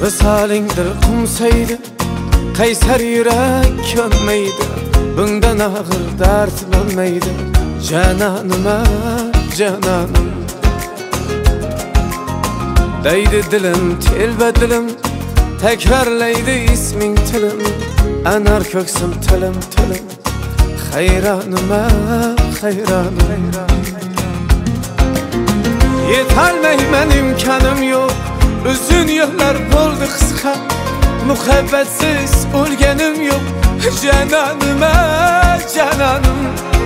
Visalingdir qumsaydi, qaysar yurak könmeydi. Bundan ağır dert bo'lmaydi. Cananıma, cananım. Deydi dilim, telba dilim, tekrarlaydi isming tilim. Anar köksüm tilim, tilim. Hayranıma, hayranım. Yetolmayman imkanım yok. Uzun yıllar bo'ldi qisqa. Muhabbatsiz o'lganim yo'q. Cananıma, cananım.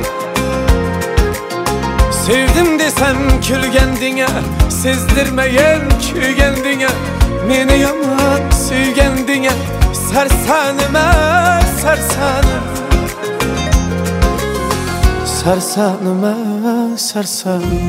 Sevdim desem külgendine, sezdirmeyen kügendine. Meni yaman suygendine, sarsanıma, sarsanım. Sarsanıma, sarsanım.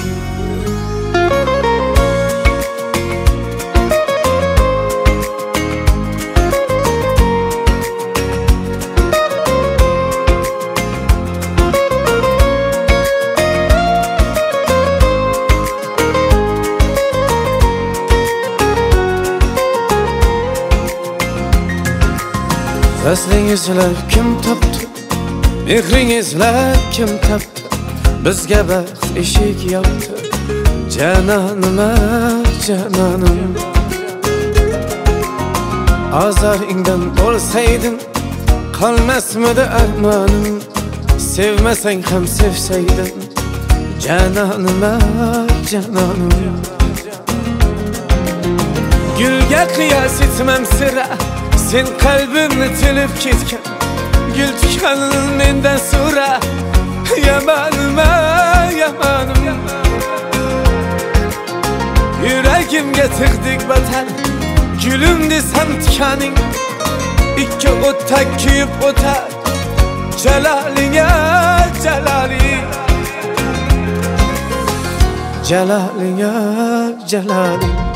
Vaslinizlar kim toptu? Mehrinizlar kim toptu? Bizga baxt eshik yopdi. Cananıma, cananım. Azaringdan bo'lsaydim, qolmasmidi armonim. Sevmasang ham sevsaydim. Cananıma, cananım. Gülga qiyos etmam sira. Sen kalbimni tilib ketgan. Gül tikanin mendan so'ra. Yamanıma, yamanım. Yuragimga tig'dik vatan. Gülüm desam tikaning. Ikki o'tda kuyib o'tar. Jalalinga, jalaling. Jalalinga, jalaling.